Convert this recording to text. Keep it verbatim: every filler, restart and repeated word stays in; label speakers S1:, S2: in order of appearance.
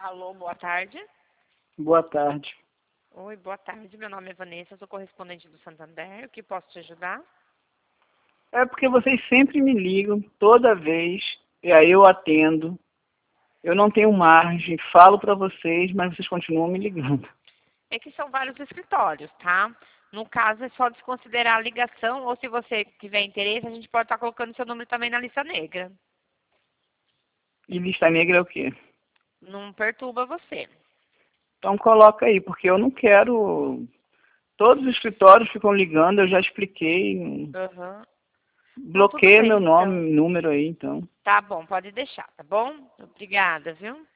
S1: Alô, boa tarde.
S2: Boa tarde.
S1: Oi, boa tarde. Meu nome é Vanessa, eu sou correspondente do Santander. O que posso te ajudar?
S2: É porque vocês sempre me ligam, toda vez, e aí eu atendo. Eu não tenho margem, falo para vocês, mas vocês continuam me ligando.
S1: É que são vários escritórios, tá? No caso, é só desconsiderar a ligação, ou se você tiver interesse, a gente pode estar colocando seu número também na lista negra.
S2: E lista negra é o quê?
S1: Não perturba você.
S2: Então coloca aí, porque eu não quero... Todos os escritórios ficam ligando, eu já expliquei.
S1: Aham. Não, tudo
S2: Bloqueia meu
S1: bem, então.
S2: nome, número aí, então.
S1: Tá bom, pode deixar, tá bom? Obrigada, viu?